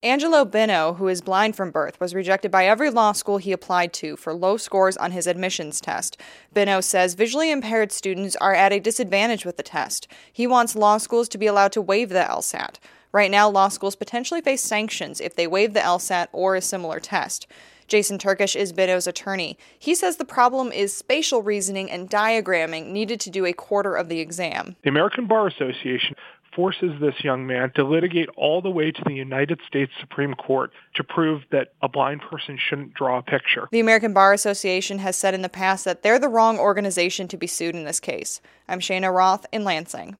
Angelo Bino, who is blind from birth, was rejected by every law school he applied to for low scores on his admissions test. Bino says visually impaired students are at a disadvantage with the test. He wants law schools to be allowed to waive the LSAT. Right now, law schools potentially face sanctions if they waive the LSAT or a similar test. Jason Turkish is Bino's attorney. He says the problem is spatial reasoning and diagramming needed to do a quarter of the exam. The American Bar Association forces this young man to litigate all the way to the United States Supreme Court to prove that a blind person shouldn't draw a picture. The American Bar Association has said in the past that they're the wrong organization to be sued in this case. I'm Shayna Roth in Lansing.